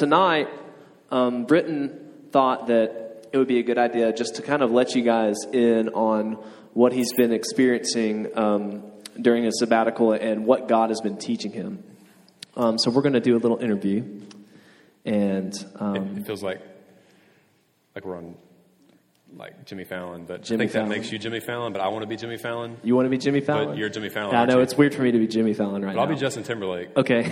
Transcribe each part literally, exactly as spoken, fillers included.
tonight, um, Britton thought that it would be a good idea just to kind of let you guys in on what he's been experiencing um, during his sabbatical and what God has been teaching him. Um, so we're going to do a little interview, and um, it, it feels like like we're on like Jimmy Fallon, but Jimmy I think Fallon. that makes you Jimmy Fallon. But I want to be Jimmy Fallon. You want to be Jimmy Fallon? But you're Jimmy Fallon. Yeah, I know you? it's weird for me to be Jimmy Fallon right But I'll now. be Justin Timberlake. Okay.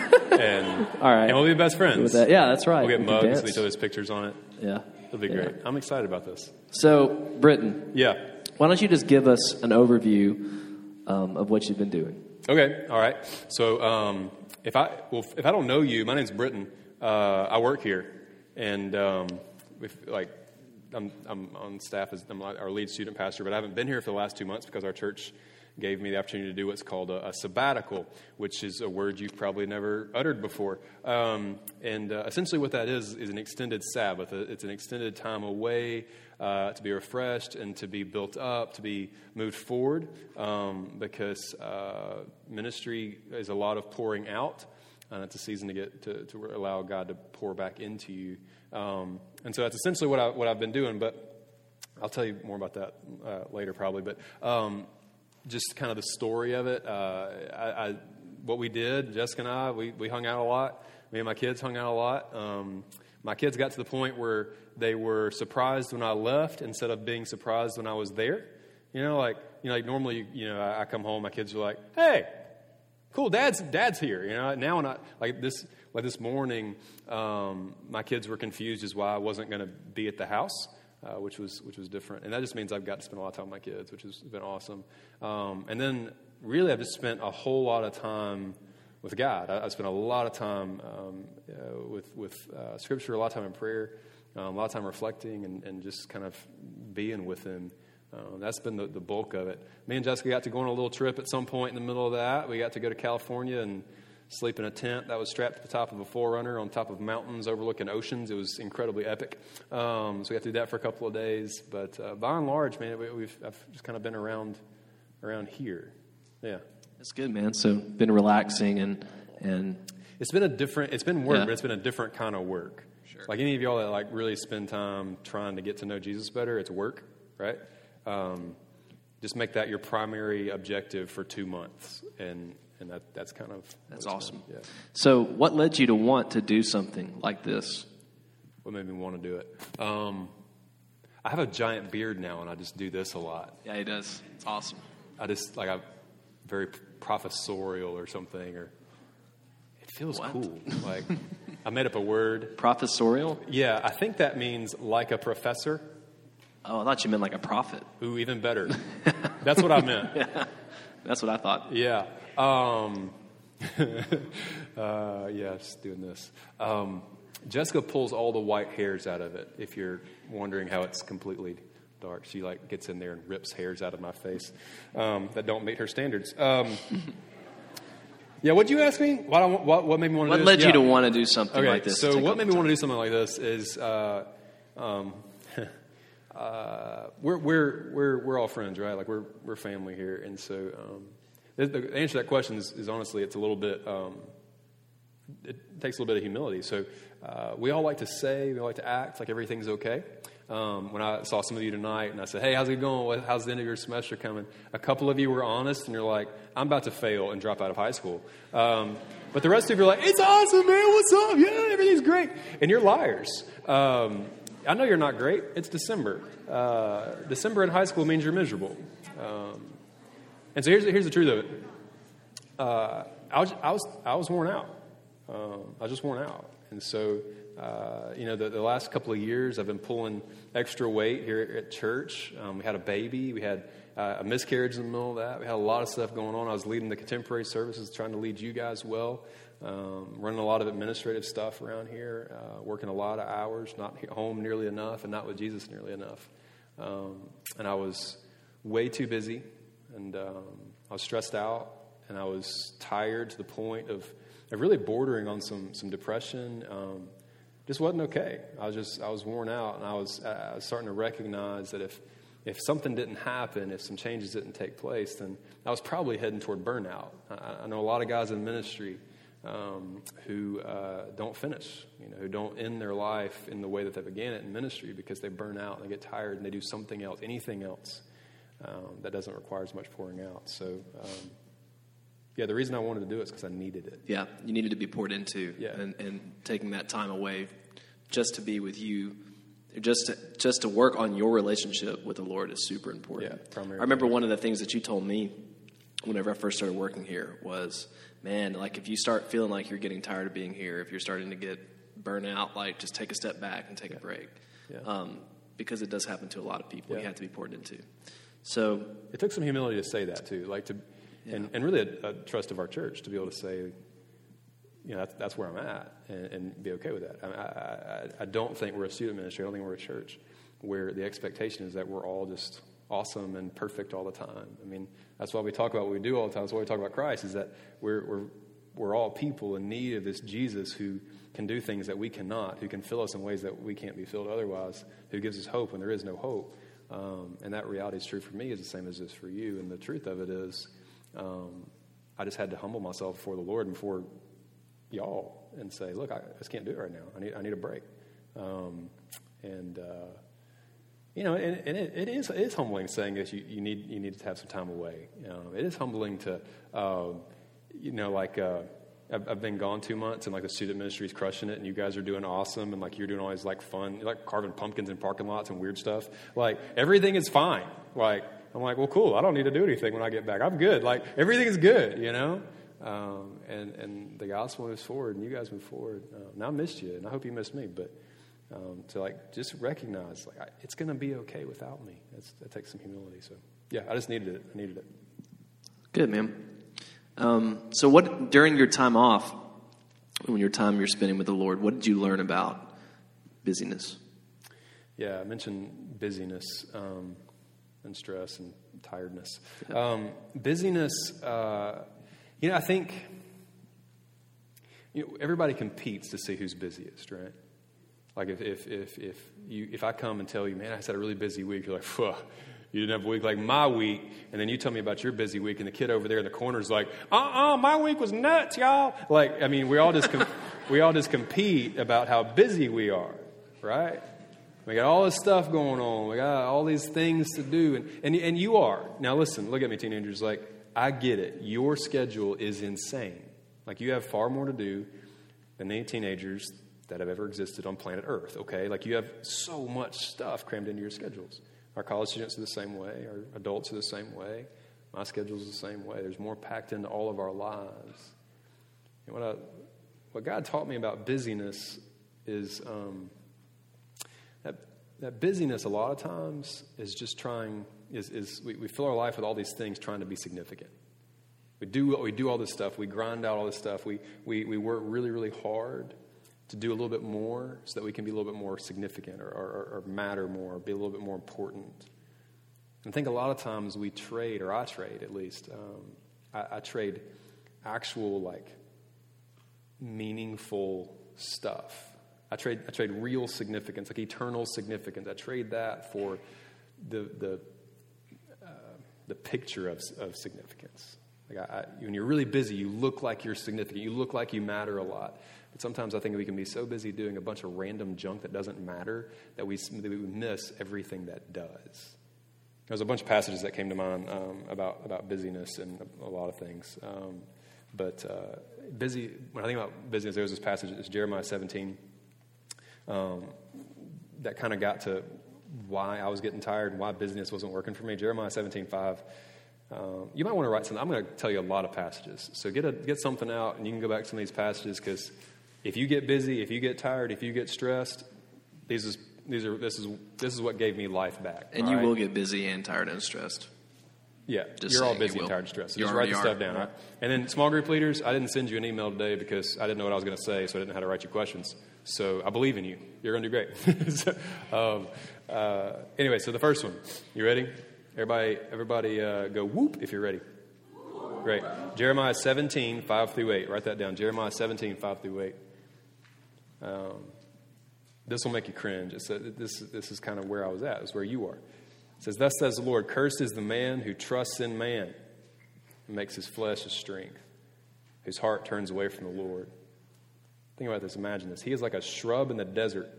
and all right, and we'll be best friends. With that. Yeah, that's right. We'll get we can mugs dance. with each other's pictures on it. Yeah, It'll be yeah. great. I'm excited about this. So, Britton. Yeah. Why don't you just give us an overview um, of what you've been doing? Okay. All right. So, um, if I well, if I don't know you, my name's Britton. Uh, I work here, and um, if, like I'm, I'm on staff as I'm our lead student pastor, but I haven't been here for the last two months because our church gave me the opportunity to do what's called a, a sabbatical, which is a word you've probably never uttered before. Um, and uh, essentially, what that is is an extended Sabbath. It's an extended time away uh, to be refreshed and to be built up, to be moved forward, um, because uh, ministry is a lot of pouring out. And it's a season to get to, to allow God to pour back into you, um, and so that's essentially what I what I've been doing. But I'll tell you more about that uh, later, probably. But um, just kind of the story of it. Uh, I, I what we did, Jessica and I, we we hung out a lot. Me and my kids hung out a lot. Um, my kids got to the point where they were surprised when I left instead of being surprised when I was there. You know, like you know, like normally, you know, I, I come home, my kids are like, "Hey, cool, dad's dad's here." You know, now when I like this like this morning, um, my kids were confused as why I wasn't going to be at the house, uh, which was which was different, and that just means I've got to spend a lot of time with my kids, which has been awesome. Um, and then really, I've just spent a whole lot of time with God. I, I spent a lot of time um, uh, with with uh, Scripture, a lot of time in prayer, um, a lot of time reflecting, and, and just kind of being with Him. Um, that's been the, the bulk of it. Me and Jessica got to go on a little trip at some point in the middle of that. We got to go to California and sleep in a tent that was strapped to the top of a forerunner on top of mountains overlooking oceans. It was incredibly epic. Um, so we got to do that for a couple of days. But uh, by and large, man, we, we've I've just kind of been around around here. Yeah, that's good, man. So been relaxing and and it's been a different. It's been work, yeah. but it's been a different kind of work. Sure. Like any of y'all that like really spend time trying to get to know Jesus better, it's work, right? Um, just make that your primary objective for two months, and and that that's kind of that's awesome. Yeah. So, what led you to want to do something like this? What made me want to do it? Um, I have a giant beard now, and I just do this a lot. Yeah, he does. It's awesome. I just like I'm very professorial or something, or it feels What? cool. Like I made up a word. Professorial? Yeah, I think that means like a professor. Oh, I thought you meant like a prophet. Ooh, even better. That's what I meant. Yeah, that's what I thought. Yeah. Um, uh, yeah, just doing this. Um, Jessica pulls all the white hairs out of it, if you're wondering how it's completely dark. She, like, gets in there and rips hairs out of my face um, that don't meet her standards. Um, yeah, what'd you ask me? What, what, what made me want to what do this? led Yeah. you to want to do something okay, like this? So what made me want to do something like this is... Uh, um, Uh, we're we're we're we're all friends, right? Like we're we're family here, and so um, the, the answer to that question is, is honestly, it's a little bit. Um, it takes a little bit of humility. So uh, we all like to say, we all like to act like everything's okay. Um, when I saw some of you tonight, and I said, "Hey, how's it going? How's the end of your semester coming?" A couple of you were honest, and you're like, "I'm about to fail and drop out of high school." Um, but the rest of you are like, "It's awesome, man. What's up? Yeah, everything's great." And you're liars. Um, I know you're not great. It's December. Uh, December in high school means you're miserable. Um, and so here's here's the truth of it. Uh, I was I was I was worn out. Um, I was just worn out, and so uh, you know the, the last couple of years I've been pulling extra weight here at church. Um, we had a baby. We had uh, a miscarriage in the middle of that. We had a lot of stuff going on. I was leading the contemporary services, trying to lead you guys well. Um, running a lot of administrative stuff around here, uh, working a lot of hours, not home nearly enough, and not with Jesus nearly enough. Um, and I was way too busy, and um, I was stressed out, and I was tired to the point of, of really bordering on some some depression. Um, just wasn't okay. I was just I was worn out, and I was I was starting to recognize that if if something didn't happen, if some changes didn't take place, then I was probably heading toward burnout. I, I know a lot of guys in ministry. um, who uh, don't finish, you know, who don't end their life in the way that they began it in ministry because they burn out and they get tired and they do something else, anything else um, that doesn't require as much pouring out. So, um, yeah, the reason I wanted to do it is because I needed it. Yeah, you needed to be poured into, yeah. and, and taking that time away just to be with you, just to, just to work on your relationship with the Lord is super important. Yeah, primarily. I remember one of the things that you told me whenever I first started working here was, man, like if you start feeling like you're getting tired of being here, if you're starting to get burnt out, like just take a step back and take yeah. a break. Yeah. Um, because it does happen to a lot of people. Yeah. You have to be poured into. So it took some humility to say that too, like to, yeah. and, and really a, a trust of our church to be able to say, you know, that's, that's where I'm at, and, and be okay with that. I, I, I don't think we're a student ministry. I don't think we're a church where the expectation is that we're all just awesome and perfect all the time. I mean, that's why we talk about what we do all the time. That's why we talk about Christ, is that we're we're we're all people in need of this Jesus who can do things that we cannot, who can fill us in ways that we can't be filled otherwise, who gives us hope when there is no hope. Um, and that reality is true for me, is the same as it is for you. And the truth of it is, um, I just had to humble myself before the Lord and before y'all and say, look, I just can't do it right now. I need I need a break. Um, and uh, you know, and, and it, it is it is humbling saying that you, you need you need to have some time away. Um, it is humbling to, uh, you know, like uh, I've, I've been gone two months and like the student ministry is crushing it, and you guys are doing awesome, and like you're doing all these like fun, you're like carving pumpkins in parking lots and weird stuff. Like everything is fine. Like I'm like, well, cool. I don't need to do anything when I get back. I'm good. Like everything is good, you know. Um, and, and the gospel moves forward, and you guys move forward. Uh, and I missed you, and I hope you missed me. But um, to like just recognize, like I, it's going to be okay without me. That's, that takes some humility. So yeah, I just needed it. I needed it. Good, man. Um, so what during your time off, when your time you're spending with the Lord, what did you learn about busyness? Yeah, I mentioned busyness um, and stress and tiredness. Um, busyness. Uh, You know, I think, you know, everybody competes to see who's busiest, right? Like if if if if you if I come and tell you, man, I just had a really busy week, you're like, phew, you didn't have a week like my week, and then you tell me about your busy week, and the kid over there in the corner is like, uh-uh, my week was nuts, y'all. Like, I mean, we all just com- we all just compete about how busy we are, right? We got all this stuff going on. We got all these things to do, and and and you are. Now, listen, look at me, teenagers, like. I get it. Your schedule is insane. Like you have far more to do than any teenagers that have ever existed on planet Earth, okay? Like you have so much stuff crammed into your schedules. Our college students are the same way. Our adults are the same way. My schedule is the same way. There's more packed into all of our lives. And what, I, what God taught me about busyness is um, that, that busyness a lot of times is just trying... Is, is we, we fill our life with all these things trying to be significant. We do we do all this stuff. We grind out all this stuff. We, we we work really, really hard to do a little bit more so that we can be a little bit more significant or, or, or matter more, be a little bit more important. And I think a lot of times we trade, or I trade at least, um, I, I trade actual, like, meaningful stuff. I trade I trade real significance, like eternal significance. I trade that for the the the picture of, of significance. Like I, I, when you're really busy, you look like you're significant. You look like you matter a lot. But sometimes I think we can be so busy doing a bunch of random junk that doesn't matter that we, that we miss everything that does. There's a bunch of passages that came to mind um, about, about busyness and a, a lot of things. Um, but uh, busy, when I think about busyness, there was this passage, it's Jeremiah seventeen, um, that kind of got to why I was getting tired and why business wasn't working for me. Jeremiah seventeen five. Um, you might want to write something. I'm going to tell you a lot of passages. So get a, get something out, and you can go back to some of these passages, because if you get busy, if you get tired, if you get stressed, these is these are this is this is what gave me life back. And you right? will get busy and tired and stressed. Yeah, Just you're all saying, busy you and tired and stressed. So you just write the are, stuff down. right? Right? And then small group leaders, I didn't send you an email today because I didn't know what I was going to say, so I didn't know how to write you questions. So I believe in you. You're going to do great. so, um, uh, anyway, so the first one. You ready? Everybody, everybody, uh, go whoop if you're ready. Great. Jeremiah seventeen five through eight. Write that down. Jeremiah seventeen five through eight. Um, this will make you cringe. It's a, this, this is kind of where I was at. It's where you are. It says, "Thus says the Lord, cursed is the man who trusts in man and makes his flesh his strength, whose heart turns away from the Lord. Think about this. Imagine this. He is like a shrub in the desert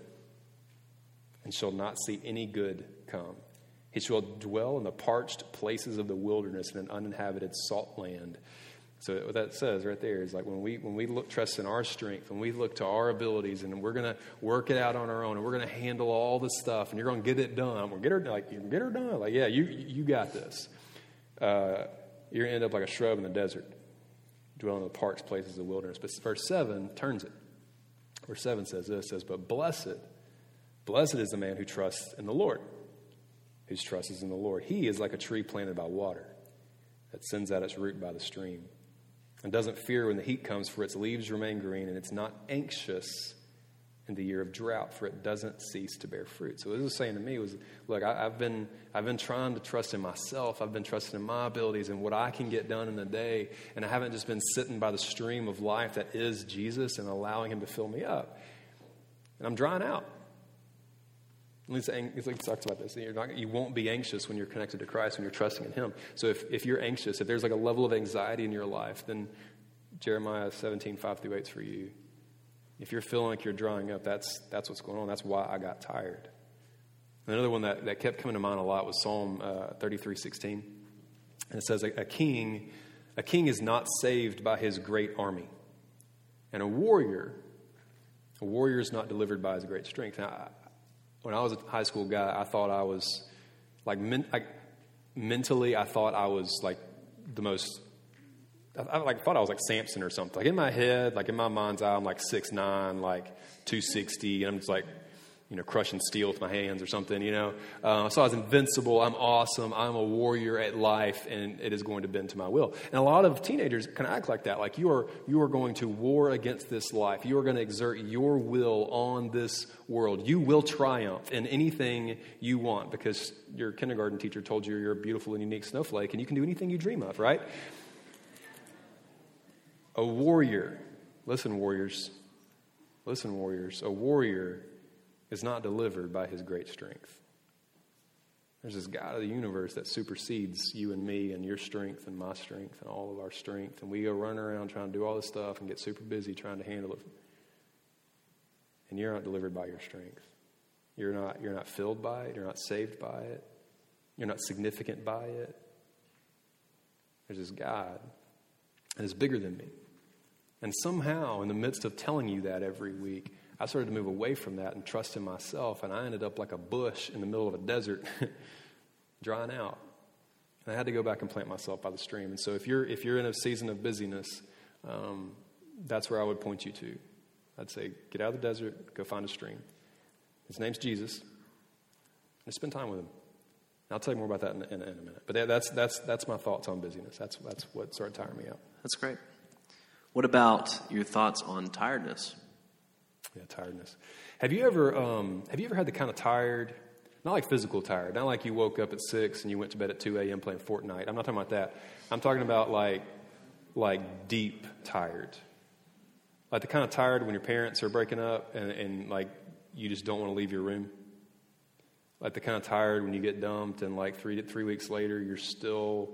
and shall not see any good come. He shall dwell in the parched places of the wilderness in an uninhabited salt land. So what that says right there is like when we when we look trust in our strength, when we look to our abilities, and we're gonna work it out on our own, and we're gonna handle all this stuff, and you're gonna get it done. I'm gonna get her like you can get her done. Like yeah, you you got this. Uh, you're gonna end up like a shrub in the desert, dwelling in the parched places of the wilderness. But verse seven turns it. Verse seven says this: it says, "But blessed, blessed is the man who trusts in the Lord." Whose trust is in the Lord. He is like a tree planted by water that sends out its root by the stream and doesn't fear when the heat comes, for its leaves remain green, and it's not anxious in the year of drought, for it doesn't cease to bear fruit. So what it was saying to me was, look, I, I've been I've been trying to trust in myself. I've been trusting in my abilities and what I can get done in a day, and I haven't just been sitting by the stream of life that is Jesus and allowing him to fill me up. And I'm drying out. It's like talks about this. You're not, you won't be anxious when you're connected to Christ, when you're trusting in him. So if, if you're anxious, if there's like a level of anxiety in your life, then Jeremiah seventeen, five through eight is for you. If you're feeling like you're drying up, that's that's what's going on. That's why I got tired. Another one that, that kept coming to mind a lot was Psalm uh, thirty-three, sixteen. And it says, a, a king, a king is not saved by his great army. And a warrior, a warrior is not delivered by his great strength. Now, I, When I was a high school guy, I thought I was, like, men, I, mentally, I thought I was, like, the most, I, I like thought I was, like, Samson or something. Like, in my head, like, in my mind's eye, I'm, like, six nine, like, two sixty, and I'm just, like, you know, crushing steel with my hands or something, you know. Uh, so I was invincible. I'm awesome. I'm a warrior at life, and it is going to bend to my will. And a lot of teenagers can act like that. Like you are, you are going to war against this life. You are going to exert your will on this world. You will triumph in anything you want because your kindergarten teacher told you you're a beautiful and unique snowflake, and you can do anything you dream of, right? A warrior, listen, warriors, listen, warriors, a warrior is not delivered by his great strength. There's this God of the universe that supersedes you and me and your strength and my strength and all of our strength. And we go running around trying to do all this stuff and get super busy trying to handle it. And you're not delivered by your strength. You're not, you're not filled by it. You're not saved by it. You're not significant by it. There's this God that is bigger than me. And somehow, in the midst of telling you that every week, I started to move away from that and trust in myself, and I ended up like a bush in the middle of a desert, drying out. And I had to go back and plant myself by the stream. And so if you're if you're in a season of busyness, um, that's where I would point you to. I'd say, get out of the desert, go find a stream. His name's Jesus, and spend time with him. And I'll tell you more about that in, in, in a minute. But that, that's that's that's my thoughts on busyness. That's that's what started tiring me out. That's great. What about your thoughts on tiredness? Yeah, tiredness. Have you ever um, have you ever had the kind of tired, not like physical tired, not like you woke up at six and you went to bed at two a.m. playing Fortnite. I'm not talking about that. I'm talking about like like deep tired. Like the kind of tired when your parents are breaking up and, and like you just don't want to leave your room. Like the kind of tired when you get dumped and like three three weeks later you're still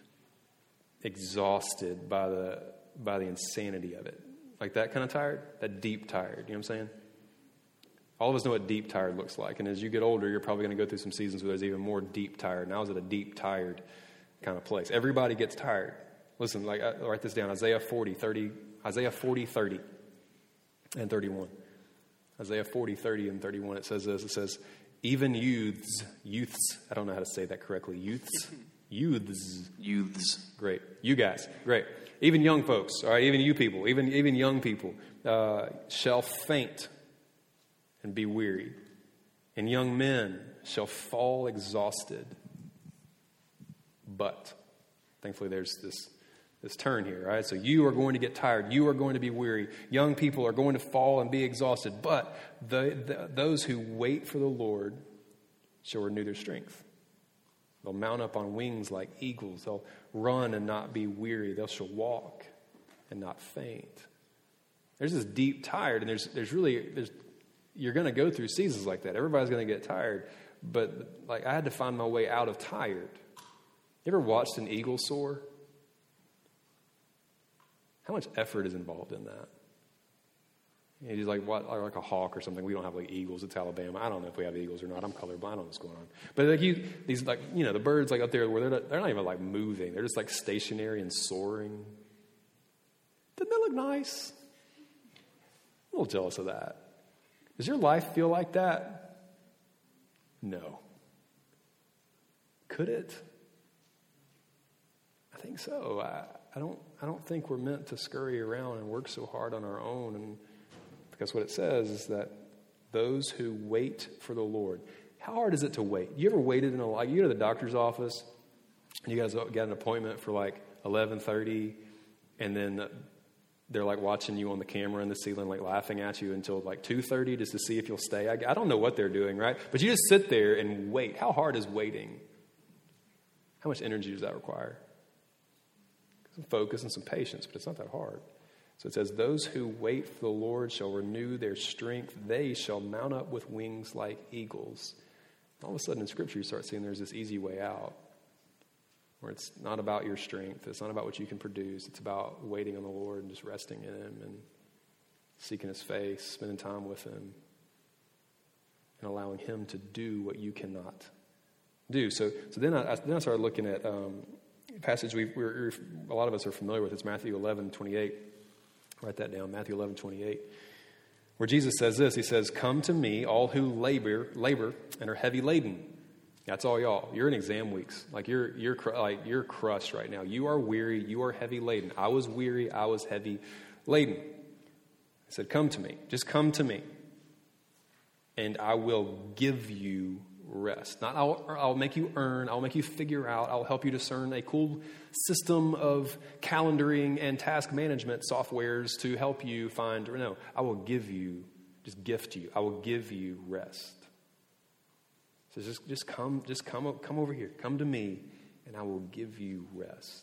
exhausted by the by the insanity of it. Like that kind of tired, that deep tired, you know what I'm saying? All of us know what deep tired looks like. And as you get older, you're probably going to go through some seasons where there's even more deep tired. And I was at a deep tired kind of place. Everybody gets tired. Listen, like I, write this down. Isaiah forty, thirty, Isaiah forty, thirty, and thirty-one. Isaiah forty, thirty, and thirty-one, it says this. It says, even youths, youths, I don't know how to say that correctly. Youths, youths. Youths. Great. You guys, great. Even young folks, all right, even you people, even even young people, uh, shall faint and be weary, and young men shall fall exhausted. But, thankfully, there's this this turn here, right? So you are going to get tired. You are going to be weary. Young people are going to fall and be exhausted. But the, the, those who wait for the Lord shall renew their strength. They'll mount up on wings like eagles. They'll run and not be weary. They shall walk and not faint. There's this deep tired, and there's there's really there's you're going to go through seasons like that. Everybody's going to get tired, but like I had to find my way out of tired. You ever watched an eagle soar? How much effort is involved in that? And he's like, what, like a hawk or something. We don't have like eagles. It's Alabama. I don't know if we have eagles or not. I'm colorblind. I don't know what's going on. But like you, these like, you know, the birds like up there where they're not, they're not even like moving. They're just like stationary and soaring. Doesn't that look nice? I'm a little jealous of that. Does your life feel like that? No. Could it? I think so. I, I don't I don't think we're meant to scurry around and work so hard on our own. And because what it says is that those who wait for the Lord. How hard is it to wait? You ever waited in a like you go to the doctor's office and you guys got an appointment for like eleven thirty, and then they're like watching you on the camera in the ceiling, like laughing at you until like two thirty just to see if you'll stay. I, I don't know what they're doing, right? But you just sit there and wait. How hard is waiting? How much energy does that require? Some focus and some patience, but it's not that hard. So it says, those who wait for the Lord shall renew their strength. They shall mount up with wings like eagles. All of a sudden in Scripture you start seeing there's this easy way out where it's not about your strength. It's not about what you can produce. It's about waiting on the Lord and just resting in Him and seeking His face, spending time with Him, and allowing Him to do what you cannot do. So, so then I, then I started looking at um, a passage we we're, a lot of us are familiar with. It's Matthew eleven twenty-eight. Write that down, Matthew eleven twenty-eight, where Jesus says this. He says, "Come to me, all who labor, labor and are heavy laden." That's all y'all. You're in exam weeks. Like you're you're like you're crushed right now. You are weary. You are heavy laden. I was weary. I was heavy laden. He said, "Come to me. Just come to me, and I will give you rest." Not I'll, I'll make you earn. I'll make you figure out. I'll help you discern a cool system of calendaring and task management softwares to help you find. No, I will give you, just gift you. I will give you rest. So just, just come, just come, come over here. Come to me, and I will give you rest.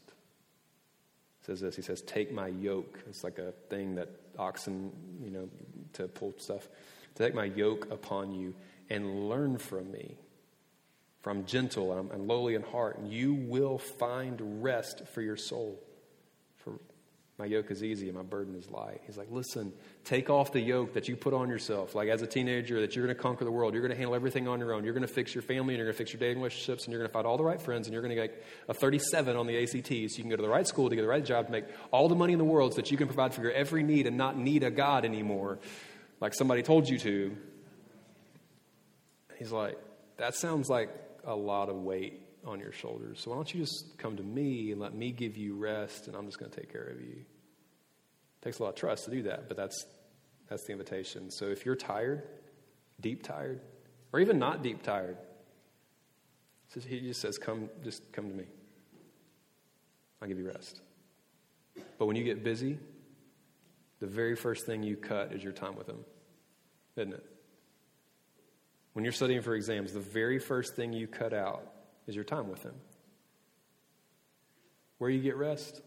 It says this. He says, "Take my yoke." It's like a thing that oxen, you know, to pull stuff. "Take my yoke upon you and learn from me. For I'm gentle and I'm and lowly in heart, and you will find rest for your soul. For my yoke is easy and my burden is light." He's like, listen, take off the yoke that you put on yourself. Like as a teenager, that you're going to conquer the world. You're going to handle everything on your own. You're going to fix your family, and you're going to fix your dating relationships, and you're going to find all the right friends, and you're going to get a thirty-seven on the A C T so you can go to the right school to get the right job to make all the money in the world so that you can provide for your every need and not need a God anymore like somebody told you to. He's like, that sounds like a lot of weight on your shoulders. So why don't you just come to me and let me give you rest, and I'm just going to take care of you. It takes a lot of trust to do that, but that's that's the invitation. So if you're tired, deep tired, or even not deep tired, so he just says, come, just come to me. I'll give you rest. But when you get busy, the very first thing you cut is your time with him, isn't it? When you're studying for exams, the very first thing you cut out is your time with him. Where do you get rest?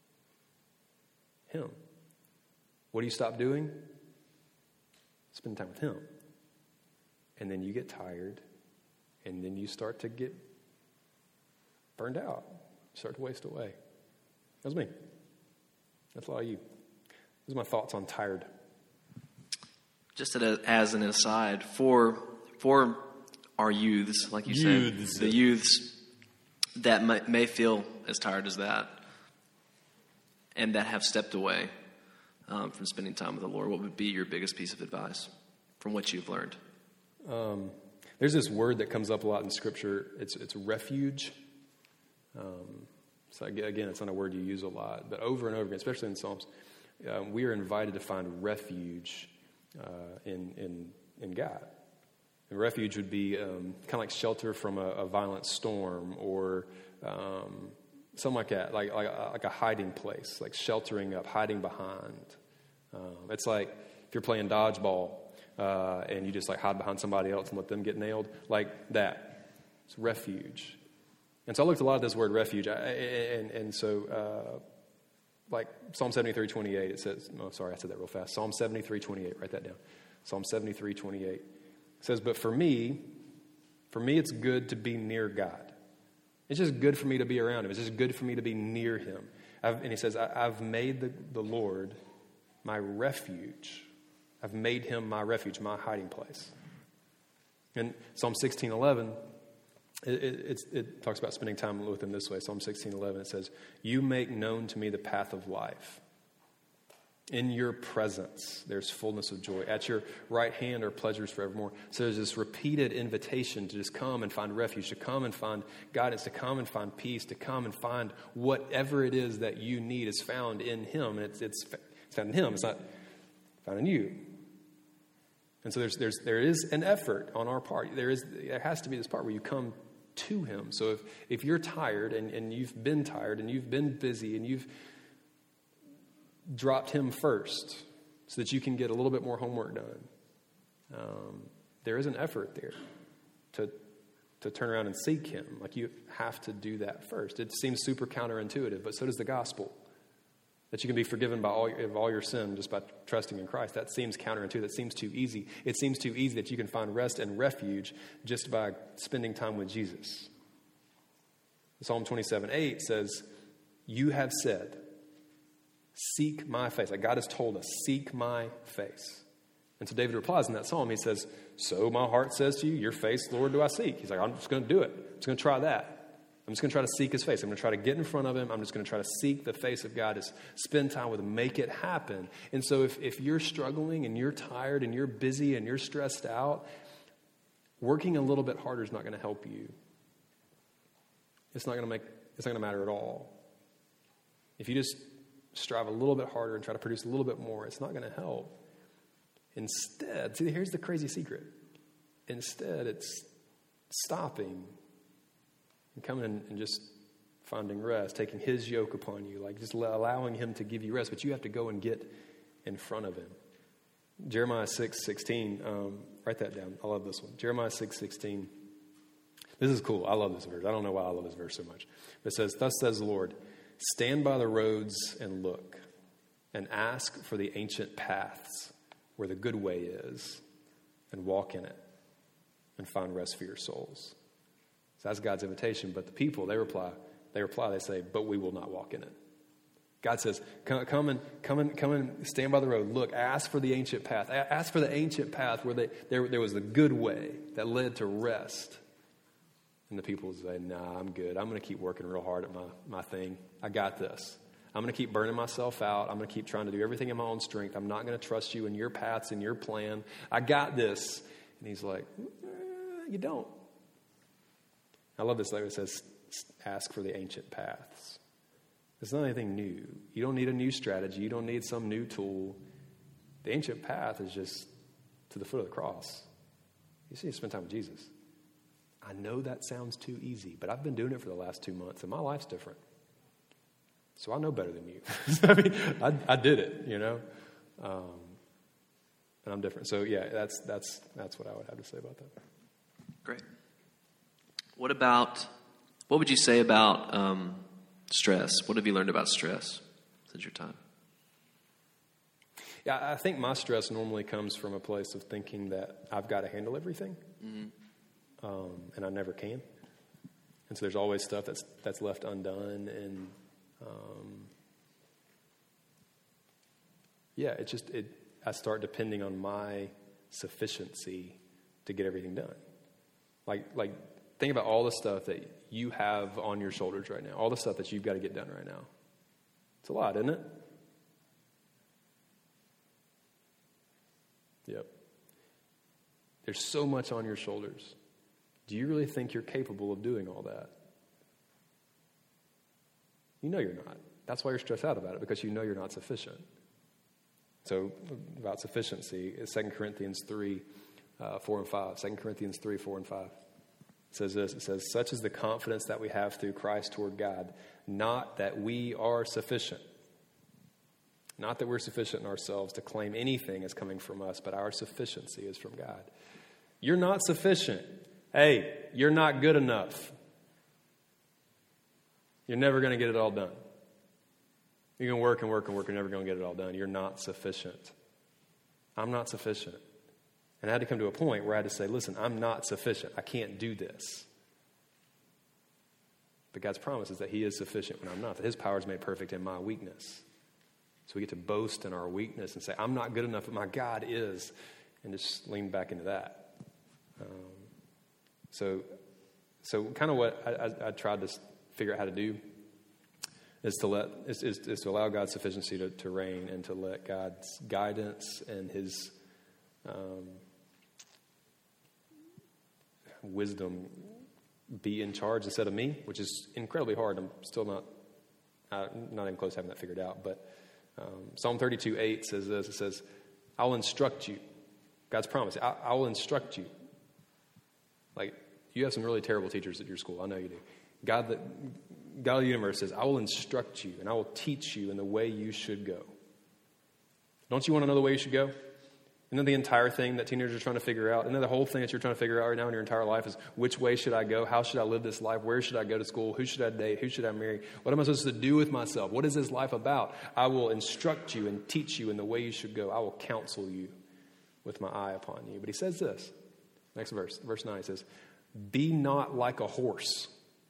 Him. What do you stop doing? Spend time with him. And then you get tired, and then you start to get burned out. You start to waste away. That's me. That's a lot of you. Those are my thoughts on tired. Just as an aside, for for our youths, like you youths. said, the youths that may, may feel as tired as that and that have stepped away um, from spending time with the Lord, what would be your biggest piece of advice from what you've learned? Um, there's this word that comes up a lot in Scripture. It's it's refuge. Um, so again, it's not a word you use a lot, but over and over again, especially in Psalms, um, we are invited to find refuge uh, in in in God. And refuge would be um, kind of like shelter from a, a violent storm, or um, something like that, like like a, like a hiding place, like sheltering up, hiding behind. Um, it's like if you're playing dodgeball uh, and you just like hide behind somebody else and let them get nailed, like that. It's refuge. And so I looked a lot at this word refuge, I, and and so uh, like Psalm seventy-three twenty-eight, it says. Oh, sorry, I said that real fast. Psalm seventy-three twenty-eight. Write that down. Psalm seventy-three twenty-eight. It says, but for me, for me it's good to be near God. It's just good for me to be around him. It's just good for me to be near him. I've, and he says, I, I've made the, the Lord my refuge. I've made him my refuge, my hiding place. And Psalm sixteen eleven, it, it, it's, it talks about spending time with him this way. Psalm sixteen eleven, it says, you make known to me the path of life. In your presence, there's fullness of joy. At your right hand are pleasures forevermore. So there's this repeated invitation to just come and find refuge, to come and find guidance, to come and find peace, to come and find whatever it is that you need is found in him. And it's, it's, it's found in him. It's not found in you. And so there's, there's, there is an effort on our part. There is, there has to be this part where you come to him. So if, if you're tired and, and you've been tired and you've been busy and you've dropped him first so that you can get a little bit more homework done, um, there is an effort there to, to turn around and seek him. Like you have to do that first. It seems super counterintuitive, but so does the gospel. That you can be forgiven by all your, of all your sin just by trusting in Christ. That seems counterintuitive. That seems too easy. It seems too easy that you can find rest and refuge just by spending time with Jesus. Psalm twenty-seven eight says, you have said, seek my face. Like God has told us, seek my face. And so David replies in that psalm. He says, so my heart says to you, your face, Lord, do I seek. He's like, I'm just going to do it. I'm just going to try that. I'm just going to try to seek his face. I'm going to try to get in front of him. I'm just going to try to seek the face of God, to spend time with him, make it happen. And so if, if you're struggling and you're tired and you're busy and you're stressed out, working a little bit harder is not going to help you. It's not going to make, it's not going to matter at all. If you just strive a little bit harder and try to produce a little bit more, it's not going to help. Instead, see, here's the crazy secret. Instead, it's stopping and coming and just finding rest, taking his yoke upon you, like just allowing him to give you rest. But you have to go and get in front of him. Jeremiah six sixteen, um, write that down. I love this one. Jeremiah six sixteen. This is cool. I love this verse. I don't know why I love this verse so much. But it says, thus says the Lord, stand by the roads and look, and ask for the ancient paths where the good way is, and walk in it, and find rest for your souls. So that's God's invitation. But the people, they reply, they reply, they say, but we will not walk in it. God says, come, come and come and come and stand by the road. Look, ask for the ancient path. Ask for the ancient path where they, there, there was the good way that led to rest. And the people say, nah, I'm good. I'm going to keep working real hard at my, my thing. I got this. I'm going to keep burning myself out. I'm going to keep trying to do everything in my own strength. I'm not going to trust you in your paths and your plan. I got this. And he's like, eh, you don't. I love this letter. It says, ask for the ancient paths. It's not anything new. You don't need a new strategy. You don't need some new tool. The ancient path is just to the foot of the cross. You just need to spend time with Jesus. I know that sounds too easy, but I've been doing it for the last two months, and my life's different. So I know better than you. I mean, I, I did it, you know, um, and I'm different. So yeah, that's that's that's what I would have to say about that. Great. What about, what would you say about um, stress? What have you learned about stress since your time? Yeah, I think my stress normally comes from a place of thinking that I've got to handle everything, mm-hmm. um, and I never can. And so there's always stuff that's that's left undone, and um, yeah, it just it. I start depending on my sufficiency to get everything done. Like like. Think about all the stuff that you have on your shoulders right now. All the stuff that you've got to get done right now. It's a lot, isn't it? Yep. There's so much on your shoulders. Do you really think you're capable of doing all that? You know you're not. That's why you're stressed out about it, because you know you're not sufficient. So about sufficiency, Second Corinthians three, uh, four and five. Second Corinthians three, four and five. It says this, it says, such is the confidence that we have through Christ toward God, not that we are sufficient. Not that we're sufficient in ourselves to claim anything as coming from us, but our sufficiency is from God. You're not sufficient. Hey, you're not good enough. You're never going to get it all done. You're going to work and work and work, you're never going to get it all done. You're not sufficient. I'm not sufficient. And I had to come to a point where I had to say, listen, I'm not sufficient. I can't do this. But God's promise is that he is sufficient when I'm not, that his power is made perfect in my weakness. So we get to boast in our weakness and say, I'm not good enough, but my God is, and just lean back into that. Um, so, so kind of what I, I, I tried to figure out how to do is to let is, is, is to allow God's sufficiency to, to reign, and to let God's guidance and his um, wisdom be in charge instead of me, which is incredibly hard. I'm still not uh, not even close to having that figured out. But um, Psalm thirty-two eight says this. It says, I will instruct you. God's promise. I, I will instruct you. Like, you have some really terrible teachers at your school. I know you do. God, that God of the universe says, I will instruct you and I will teach you in the way you should go. Don't you want to know the way you should go? Isn't that the entire thing that teenagers are trying to figure out? Isn't that the whole thing that you're trying to figure out right now in your entire life is which way should I go? How should I live this life? Where should I go to school? Who should I date? Who should I marry? What am I supposed to do with myself? What is this life about? I will instruct you and teach you in the way you should go. I will counsel you with my eye upon you. But he says this. Next verse, verse nine, he says, be not like a horse.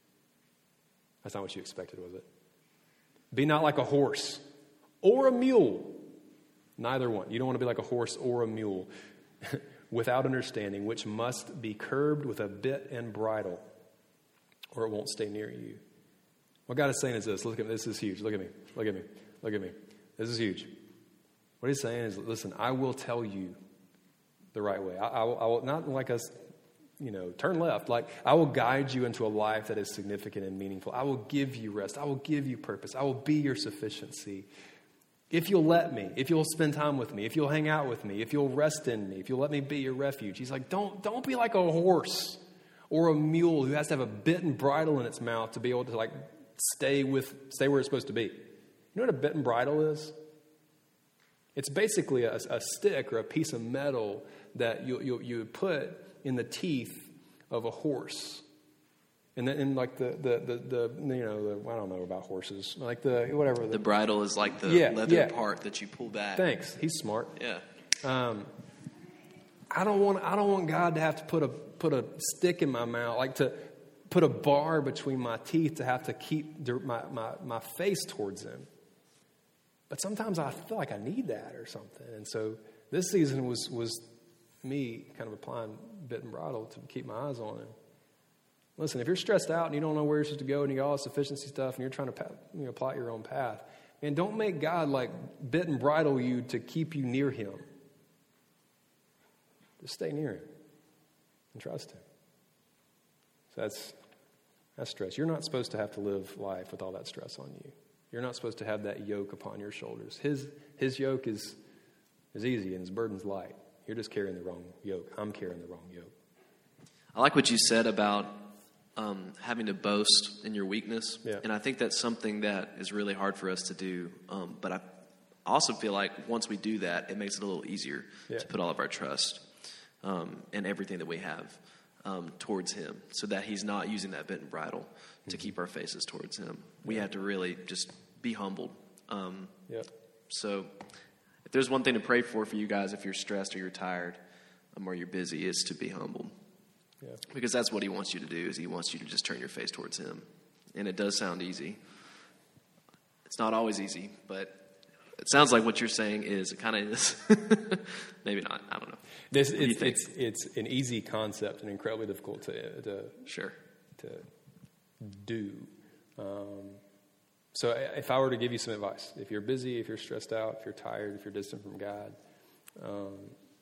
That's not what you expected, was it? Be not like a horse or a mule. Neither one. You don't want to be like a horse or a mule without understanding, which must be curbed with a bit and bridle, or it won't stay near you. What God is saying is this. Look at me. This is huge. Look at me. Look at me. Look at me. This is huge. What he's saying is, listen, I will tell you the right way. I, I, will, I will not like us, you know, turn left. Like, I will guide you into a life that is significant and meaningful. I will give you rest. I will give you purpose. I will be your sufficiency. If you'll let me, if you'll spend time with me, if you'll hang out with me, if you'll rest in me, if you'll let me be your refuge. He's like, don't, don't be like a horse or a mule who has to have a bit and bridle in its mouth to be able to like stay with, stay where it's supposed to be. You know what a bit and bridle is? It's basically a, a stick or a piece of metal that you, you, you would put in the teeth of a horse. And then, and like the, the, the, the you know, the, I don't know about horses. Like the, whatever. The, the bridle is like the yeah, leather yeah. part that you pull back. Thanks. He's smart. Yeah. Um, I don't want, I don't want God to have to put a, put a stick in my mouth, like to put a bar between my teeth to have to keep my, my, my face towards him. But sometimes I feel like I need that or something. And so this season was, was me kind of applying bit and bridle to keep my eyes on him. Listen, if you're stressed out and you don't know where you're supposed to go and you got all the sufficiency stuff and you're trying to you know, plot your own path, man, don't make God like bit and bridle you to keep you near him. Just stay near him and trust him. So that's that's stress. You're not supposed to have to live life with all that stress on you. You're not supposed to have that yoke upon your shoulders. His his yoke is is easy and his burden's light. You're just carrying the wrong yoke. I'm carrying the wrong yoke. I like what you said about um, having to boast in your weakness. Yeah. And I think that's something that is really hard for us to do. Um, but I also feel like once we do that, it makes it a little easier yeah. to put all of our trust um, and everything that we have um, towards him, so that he's not using that bit and bridle mm-hmm. to keep our faces towards him. We yeah. have to really just be humbled. Um, yeah. So if there's one thing to pray for for you guys, if you're stressed or you're tired um, or you're busy, is to be humbled. Yeah. Because that's what he wants you to do, is he wants you to just turn your face towards him. And it does sound easy. It's not always easy, but it sounds like what you're saying is it kind of is. Maybe not. I don't know. This, it's, it's, it's an easy concept and incredibly difficult to, to sure to do. Um, so if I were to give you some advice, if you're busy, if you're stressed out, if you're tired, if you're distant from God, um,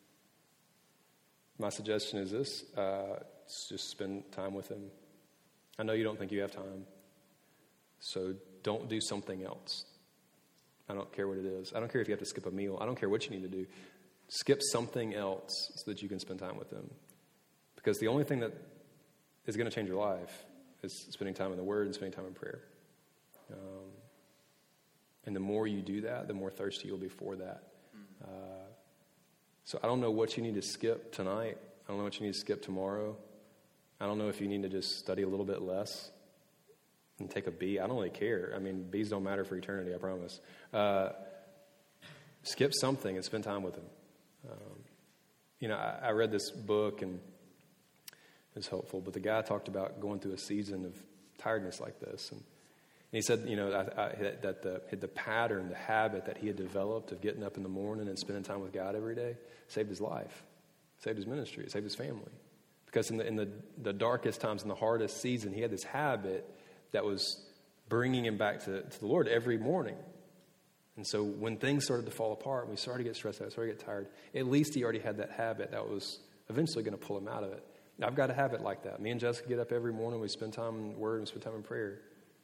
my suggestion is this, uh, just spend time with him. I know you don't think you have time, so don't do something else. I don't care what it is. I don't care if you have to skip a meal. I don't care what you need to do. Skip something else so that you can spend time with him. Because the only thing that is going to change your life is spending time in the Word and spending time in prayer. Um, and the more you do that, the more thirsty you'll be for that. Uh, So I don't know what you need to skip tonight. I don't know what you need to skip tomorrow. I don't know if you need to just study a little bit less and take a B. I don't really care. I mean, B's don't matter for eternity, I promise. Uh, skip something and spend time with him. Um, you know, I, I read this book and it was helpful, but the guy talked about going through a season of tiredness like this. And, and he said, you know, I, I, that the, the pattern, the habit that he had developed of getting up in the morning and spending time with God every day saved his life, saved his ministry, it saved his family. Because in the in the, the darkest times, in the hardest season, he had this habit that was bringing him back to, to the Lord every morning. And so when things started to fall apart, we started to get stressed out, started to get tired, at least he already had that habit that was eventually going to pull him out of it. Now, I've got a habit like that. Me and Jessica get up every morning, we spend time in the Word and spend time in prayer.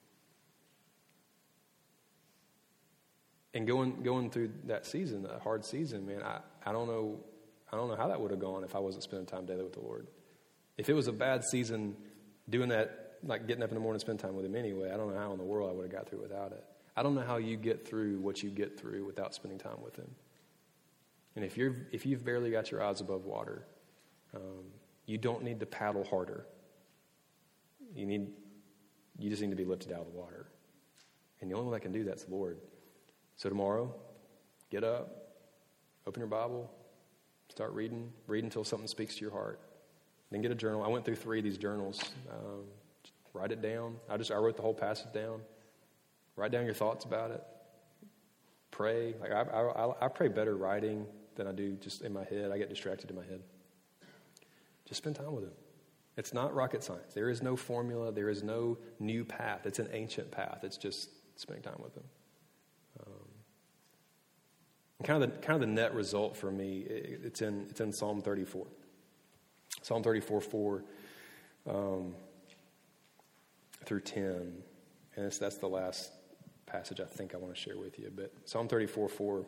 And going going through that season, that hard season, man, I, I don't know I don't know how that would have gone if I wasn't spending time daily with the Lord. If it was a bad season, doing that, like getting up in the morning and spend time with him anyway, I don't know how in the world I would have got through without it. I don't know how you get through what you get through without spending time with him. And if you're if you've barely got your eyes above water, um, you don't need to paddle harder. You need you just need to be lifted out of the water. And the only one that can do that's the Lord. So tomorrow, get up, open your Bible, start reading, read until something speaks to your heart. Then get a journal. I went through three of these journals. Um, write it down. I just I wrote the whole passage down. Write down your thoughts about it. Pray. Like I, I, I pray better writing than I do just in my head. I get distracted in my head. Just spend time with him. It's not rocket science. There is no formula. There is no new path. It's an ancient path. It's just spending time with him. Um, and kind of the kind of the net result for me, it, it's in it's in Psalm thirty-four. Psalm thirty-four, four um, through ten. And it's, that's the last passage I think I want to share with you. But Psalm thirty-four, four,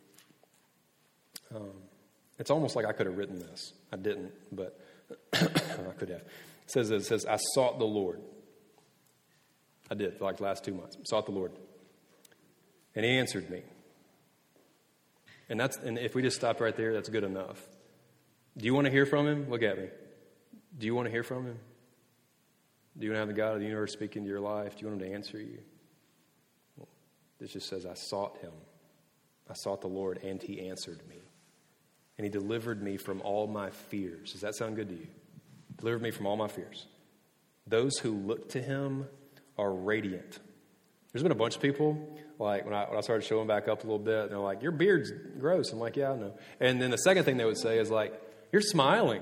um, it's almost like I could have written this. I didn't, but I could have. It says, it says, I sought the Lord. I did, for like the last two months. Sought the Lord. And he answered me. And that's and if we just stop right there, that's good enough. Do you want to hear from him? Look at me. Do you want to hear from him? Do you want to have the God of the universe speak into your life? Do you want him to answer you? Well, this just says, I sought him. I sought the Lord, and he answered me. And he delivered me from all my fears. Does that sound good to you? Delivered me from all my fears. Those who look to him are radiant. There's been a bunch of people, like when I, when I started showing back up a little bit, they're like, your beard's gross. I'm like, yeah, I know. And then the second thing they would say is like, you're smiling.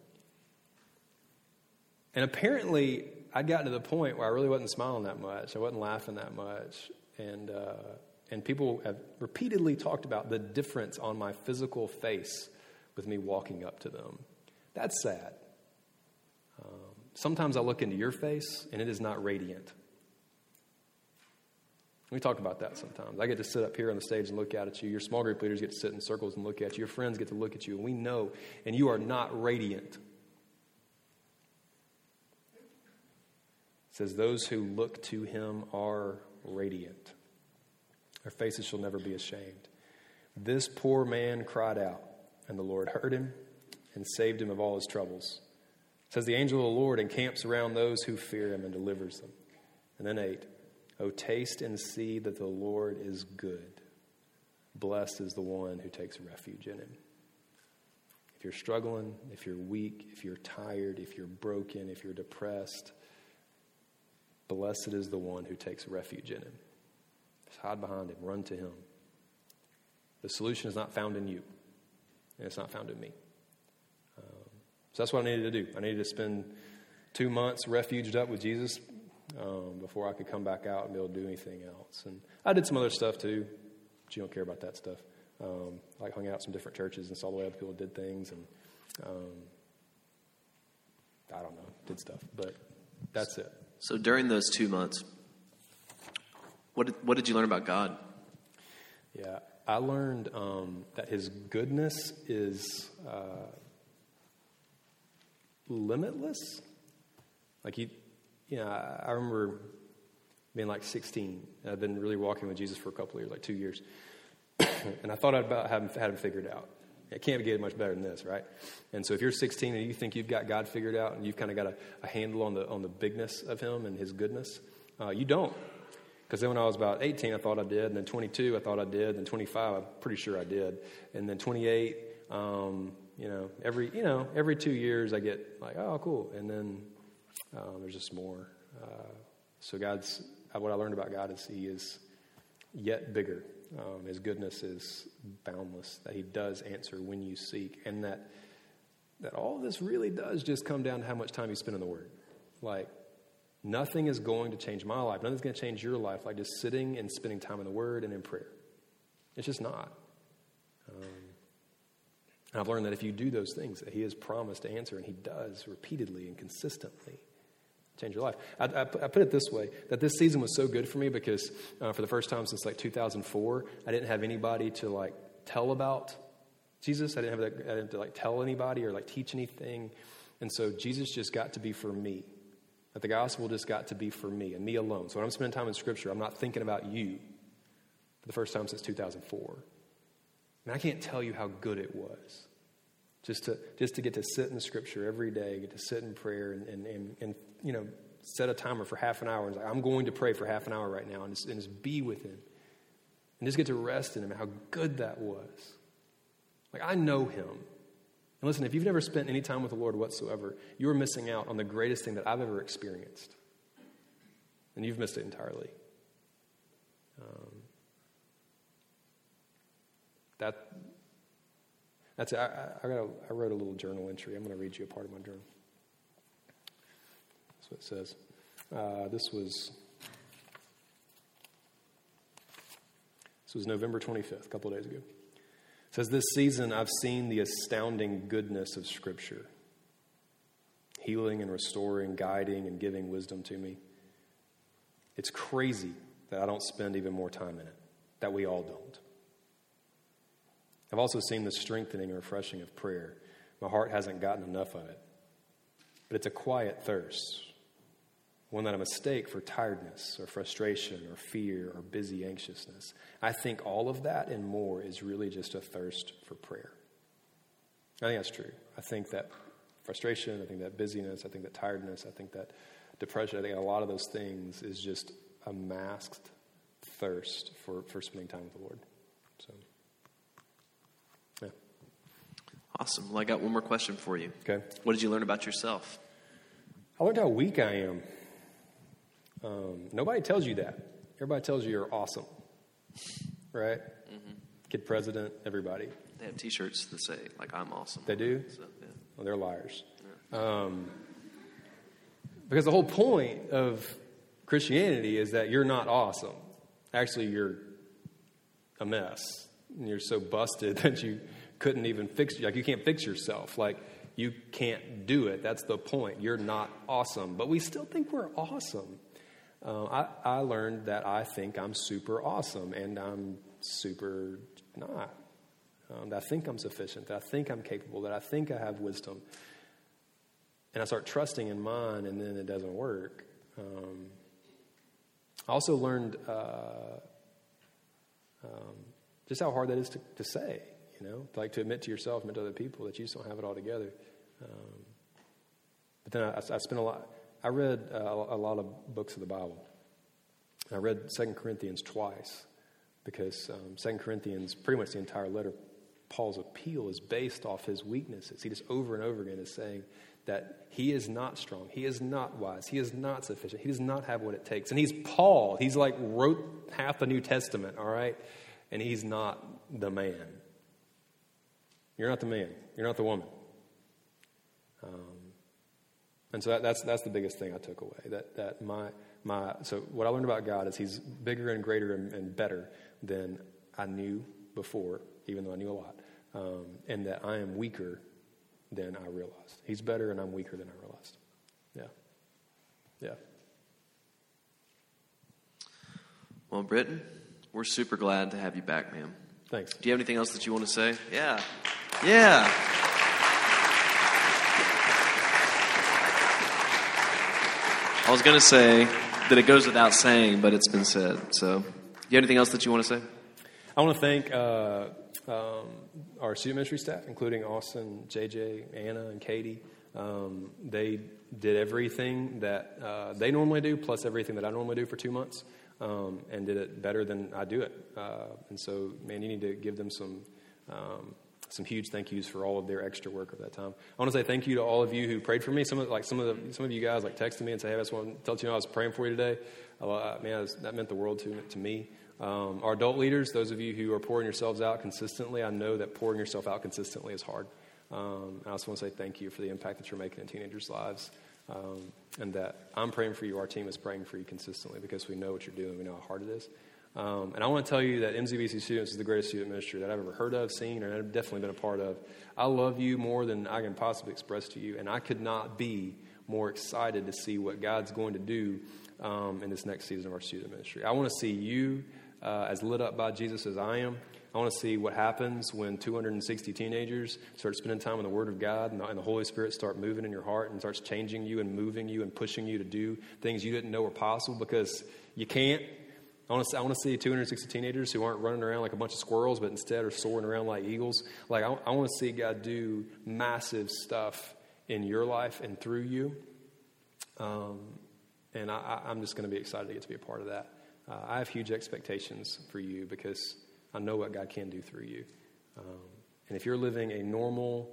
And apparently, I'd gotten to the point where I really wasn't smiling that much. I wasn't laughing that much. And uh, and people have repeatedly talked about the difference on my physical face with me walking up to them. That's sad. Um, sometimes I look into your face, and it is not radiant. We talk about that sometimes. I get to sit up here on the stage and look out at you. Your small group leaders get to sit in circles and look at you. Your friends get to look at you, and we know, and you are not radiant. It says, those who look to him are radiant. Their faces shall never be ashamed. This poor man cried out, and the Lord heard him and saved him of all his troubles. It says, the angel of the Lord encamps around those who fear him and delivers them. And then eight, oh, taste and see that the Lord is good. Blessed is the one who takes refuge in him. If you're struggling, if you're weak, if you're tired, if you're broken, if you're depressed, blessed is the one who takes refuge in him. Just hide behind him. Run to him. The solution is not found in you, and it's not found in me. Um, so that's what I needed to do. I needed to spend two months refuged up with Jesus um, before I could come back out and be able to do anything else. And I did some other stuff too, but you don't care about that stuff. Um, like hung out at some different churches and saw the way other people did things, and um, I don't know, did stuff. But that's it. So during those two months, what did, what did you learn about God? Yeah, I learned um, that his goodness is uh, limitless. Like, he, you know, I, I remember being like sixteen. I've been really walking with Jesus for a couple of years, like two years. And I thought I'd about have had him figured out. It can't get much better than this, right? And so if you're sixteen and you think you've got God figured out and you've kind of got a, a handle on the on the bigness of him and his goodness, uh, you don't. Because then when I was about eighteen, I thought I did. And then twenty-two, I thought I did. And then twenty-five, I'm pretty sure I did. And then twenty-eight, um, you know, every you know every two years I get like, oh, cool. And then um, there's just more. Uh, So God's, what I learned about God is he is yet bigger. Um, his goodness is boundless, that he does answer when you seek, and that that all this really does just come down to how much time you spend in the Word. Like, nothing is going to change my life. Nothing's going to change your life like just sitting and spending time in the Word and in prayer. It's just not. Um, and I've learned that if you do those things, that he has promised to answer, and he does repeatedly and consistently change your life. I, I, I put it this way, that this season was so good for me because uh, for the first time since like two thousand four, I didn't have anybody to like tell about Jesus. I didn't have, that, I didn't have to like tell anybody or like teach anything. And so Jesus just got to be for me. That the gospel just got to be for me and me alone. So when I'm spending time in Scripture, I'm not thinking about you for the first time since two thousand four. And I can't tell you how good it was. Just to just to get to sit in the Scripture every day, get to sit in prayer and, and, and, and you know, set a timer for half an hour. And it's like, I'm going to pray for half an hour right now and just, and just be with him. And just get to rest in him, how good that was. Like, I know him. And listen, if you've never spent any time with the Lord whatsoever, you're missing out on the greatest thing that I've ever experienced. And you've missed it entirely. Um, that... That's I, I, got a, I wrote a little journal entry. I'm going to read you a part of my journal. That's what it says. Uh, this was this was November twenty-fifth, a couple of days ago. It says, this season I've seen the astounding goodness of Scripture, healing and restoring, guiding and giving wisdom to me. It's crazy that I don't spend even more time in it, that we all don't. I've also seen the strengthening and refreshing of prayer. My heart hasn't gotten enough of it. But it's a quiet thirst, one that I mistake for tiredness or frustration or fear or busy anxiousness. I think all of that and more is really just a thirst for prayer. I think that's true. I think that frustration, I think that busyness, I think that tiredness, I think that depression, I think a lot of those things is just a masked thirst for, for spending time with the Lord. So... Awesome. Well, I got one more question for you. Okay. What did you learn about yourself? I learned how weak I am. Um, nobody tells you that. Everybody tells you you're awesome. Right? Mm-hmm. Kid president, everybody. They have T-shirts that say, like, I'm awesome. They do? So, yeah. Well, they're liars. Yeah. Um, because the whole point of Christianity is that you're not awesome. Actually, you're a mess. And you're so busted that you... couldn't even fix, like you can't fix yourself. Like you can't do it. That's the point. You're not awesome. But we still think we're awesome. Uh, I, I learned that I think I'm super awesome and I'm super not. Um, that I think I'm sufficient, that I think I'm capable, that I think I have wisdom. And I start trusting in mine and then it doesn't work. Um, I also learned uh, um, just how hard that is to, to say. You know, like to admit to yourself, admit to other people that you just don't have it all together. Um, but then I, I spent a lot, I read uh, a lot of books of the Bible. I read Second Corinthians twice because um, Second Corinthians, pretty much the entire letter, Paul's appeal is based off his weaknesses. He just over and over again is saying that he is not strong. He is not wise. He is not sufficient. He does not have what it takes. And he's Paul. He's like wrote half the New Testament, all right? And he's not the man. You're not the man. You're not the woman. Um, and so that, that's that's the biggest thing I took away. That that my my so what I learned about God is He's bigger and greater and, and better than I knew before, even though I knew a lot, um, and that I am weaker than I realized. He's better, and I'm weaker than I realized. Yeah, yeah. Well, Britton, we're super glad to have you back, man. Thanks. Do you have anything else that you want to say? Yeah. Yeah. I was going to say that it goes without saying, but it's been said. So, do you have anything else that you want to say? I want to thank uh, um, our student ministry staff, including Austin, J J, Anna, and Katie. Um, they did everything that uh, they normally do, plus everything that I normally do for two months, um, and did it better than I do it. Uh, and so, man, you need to give them some... Um, some huge thank yous for all of their extra work of that time. I want to say thank you to all of you who prayed for me. Some of like some of the, some of you guys like texted me and say, "Hey, I just want to tell you, know, I was praying for you today." Uh, man, that, was, that meant the world to to me. Um, our adult leaders, those of you who are pouring yourselves out consistently, I know that pouring yourself out consistently is hard. Um, I also want to say thank you for the impact that you're making in teenagers' lives. Um, and that I'm praying for you, our team is praying for you consistently because we know what you're doing, we know how hard it is. Um, and I want to tell you that M Z B C Students is the greatest student ministry that I've ever heard of, seen, or I've definitely been a part of. I love you more than I can possibly express to you, and I could not be more excited to see what God's going to do um, in this next season of our student ministry. I want to see you uh, as lit up by Jesus as I am. I want to see what happens when two hundred sixty teenagers start spending time in the Word of God and the, and the Holy Spirit start moving in your heart and starts changing you and moving you and pushing you to do things you didn't know were possible because you can't. I want to see, I want to see two hundred sixty teenagers who aren't running around like a bunch of squirrels, but instead are soaring around like eagles. Like I, I want to see God do massive stuff in your life and through you. Um, and I, I'm just going to be excited to get to be a part of that. Uh, I have huge expectations for you because I know what God can do through you. Um, and if you're living a normal,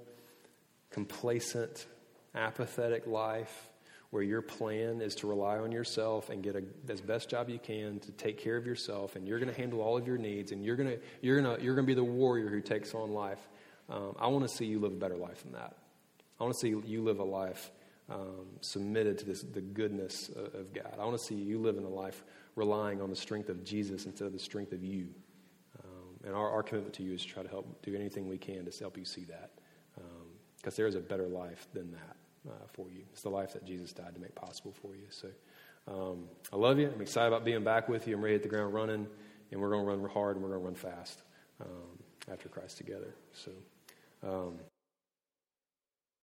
complacent, apathetic life where your plan is to rely on yourself and get a, as best job you can to take care of yourself, and you're going to handle all of your needs, and you're going to you're going to you're going to be the warrior who takes on life. Um, I want to see you live a better life than that. I want to see you live a life um, submitted to this the goodness of, of God. I want to see you live in a life relying on the strength of Jesus instead of the strength of you. And our, our commitment to you is to try to help do anything we can to help you see that. Because um, there is a better life than that uh, for you. It's the life that Jesus died to make possible for you. So um, I love you. I'm excited about being back with you. I'm ready to hit the ground running. And we're going to run hard and we're going to run fast um, after Christ together. So. Um,